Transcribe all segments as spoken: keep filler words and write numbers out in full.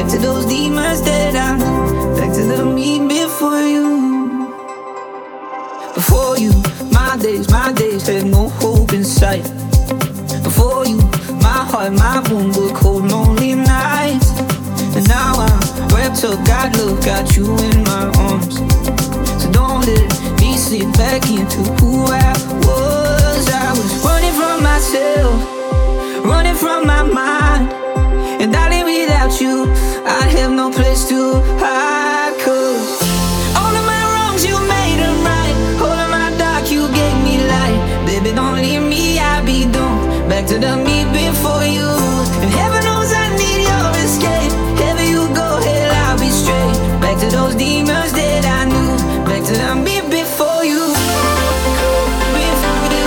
back to those demons that I knew, back to the me before you. Before you, my days, my days had no hope in sight. Before you, my heart, my wound were cold, lonely nights. And now I'm wrapped up, got love, got you in my arms. So don't let me slip back into who I was. I was running from myself, running from my mind. And darling, without you, I'd have no place to hide. Cause all of my wrongs, you made them right. All of my dark, you gave me light. Baby, don't leave me, I'll be doomed, back to the me before you. And heaven knows I need your escape. Heaven you go, hell I'll be straight, back to those demons that I knew, back to the me before you. Before you,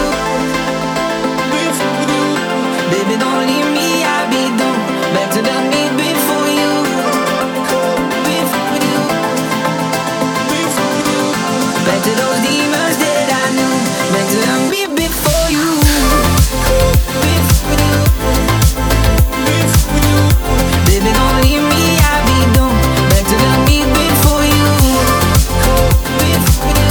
before you. Baby, don't leave me, I'll be doomed, back to the me before you. Before you, before you. Back to those demons that I knew, back to the me before you. Before you, before you. Baby, don't leave me, I'll be doomed, back to the me before you. Before you,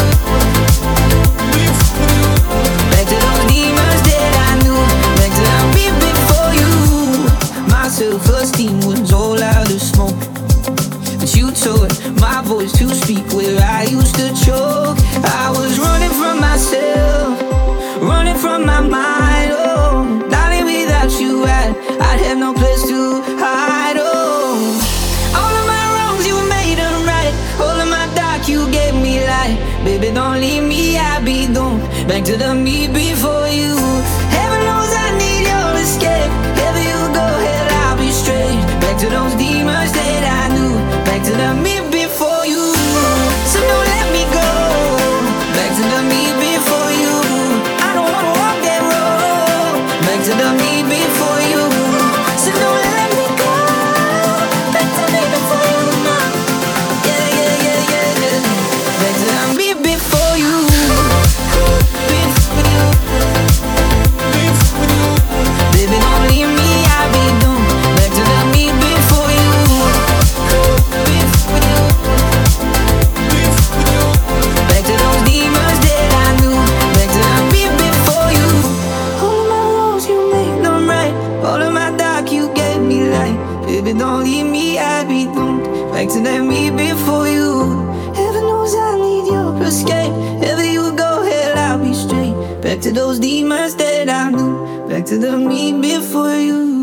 before you. Back to those demons that I knew, back to the me before you. My self-esteem was all out of smoke, but you taught my voice to speak where I used to choke. I was running from myself, running from my mind. Oh, darling, without you, I'd, I'd have no place to hide. Oh, all of my wrongs, you made them right. All of my dark, you gave me light. Baby, don't leave me, I'll be doomed, back to the me before you. Heaven knows I need your escape. Heaven you go, hell I'll be straight, back to those demons that I knew, back to the me before you. So don't let me go, back to the me before you. I don't wanna walk that road, back to the me before you. So don't let me go, back to me before you. Yeah, yeah, yeah, yeah, yeah. Back to the me before you. Before you, before you. Baby, don't leave me, I'll be doomed, back to the me before you. Before you, before you. Back to those demons that I knew, back to the me before you. All of my wrongs, you made them right. All of my dark, you gave me light. Baby, don't leave me, I'll be doomed, back to the me before you. Heaven knows I need your escape. Heaven you go, hell I'll be straight, back to those demons that I knew, back to the me before you.